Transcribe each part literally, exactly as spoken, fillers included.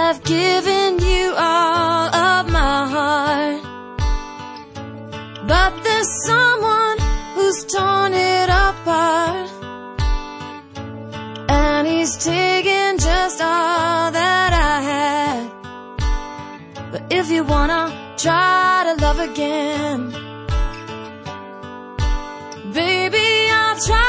I've given you all of my heart, but there's someone who's torn it apart, and he's taken just all that I had. But if you wanna try to love again, baby, I'll try.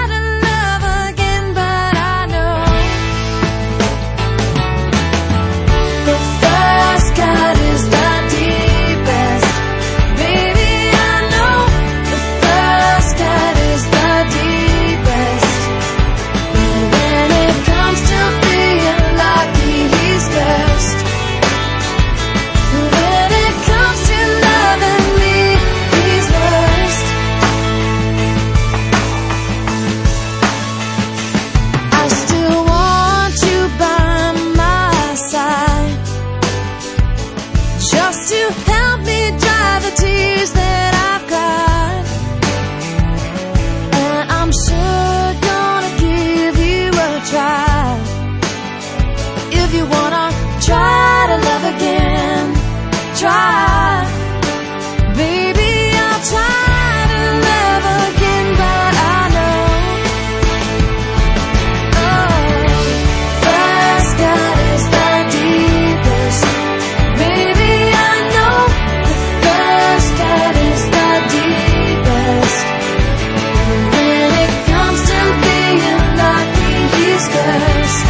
Try, baby, I'll try to love again, but I know, oh, first cut is the deepest. Baby, I know the first cut is the deepest. When it comes to being lucky, he's cursed.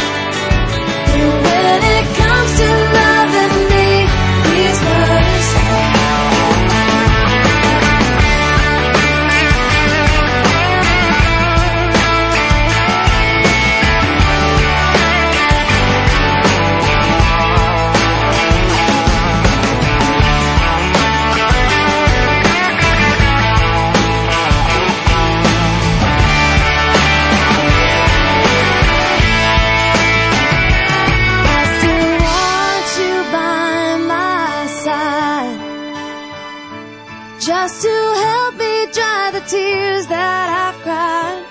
When it comes to loving me, he's worse. I still want you by my side, just to help me dry the tears that I've cried.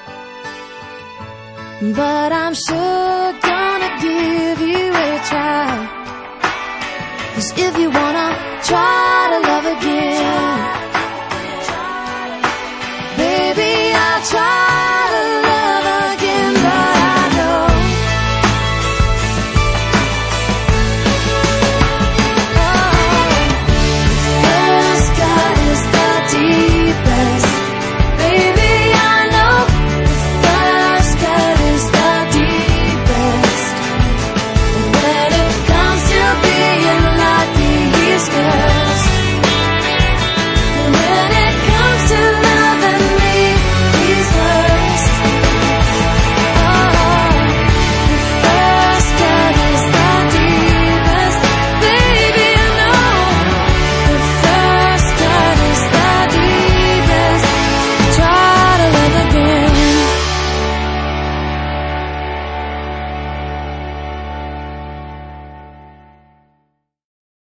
But I'm sure gonna give you a try, 'cause if you wanna try to love again,